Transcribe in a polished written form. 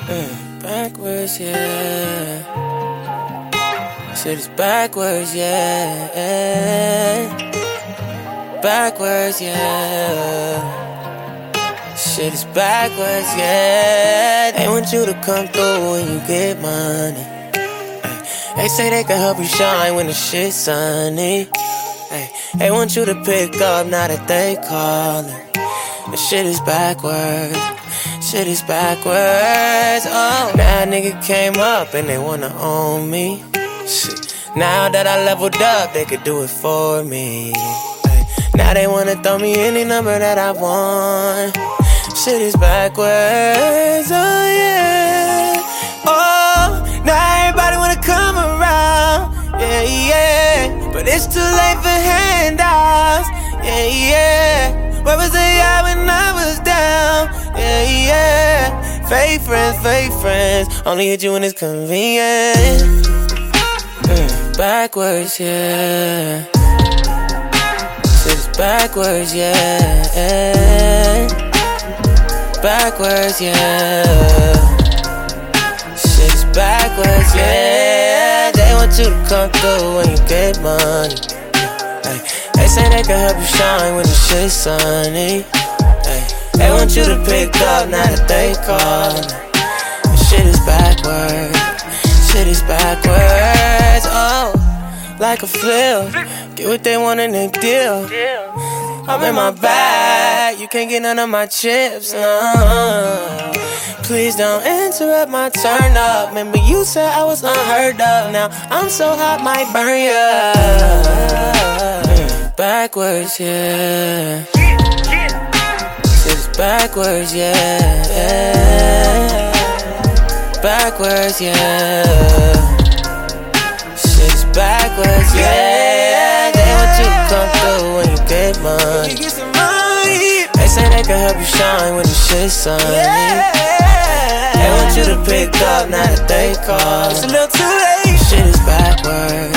Backwards, yeah. Shit is backwards, yeah. Backwards, yeah. Shit is backwards, yeah. They want you to come through when you get money. They say they can help you shine when the shit's sunny. They want you to pick up now that they callin'. The shit is backwards. Shit is backwards. Oh, now a nigga came up and they wanna own me. Shit. Now that I leveled up, they could do it for me. Now they wanna throw me any number that I want. Shit is backwards. Oh yeah. Oh, now everybody wanna come around. Yeah, yeah. But it's too late for handouts. Yeah, yeah. Where was they at when I was down? Yeah, yeah. Fake friends, only hit you when it's convenient. Backwards, yeah. Shit's backwards, yeah. Backwards, yeah. Shit's backwards, yeah. They want you to come through when you get money. They say they can help you shine when the shit's sunny. They want you to pick up now that they callin'. The shit is backwards. Shit is backwards. Oh, like a flip. Get what they want and they deal. I'm in my bag. You can't get none of my chips. Please don't interrupt my turn up. Remember you said I was unheard of. Now I'm so hot, might burn ya. Backwards, yeah. Shit's backwards, yeah. Backwards, yeah. Shit's backwards, yeah. They want you to come through when you get money. They say they can help you shine when the shit's sunny. They want you to pick up now that they call. It's a little too late. Shit is backwards.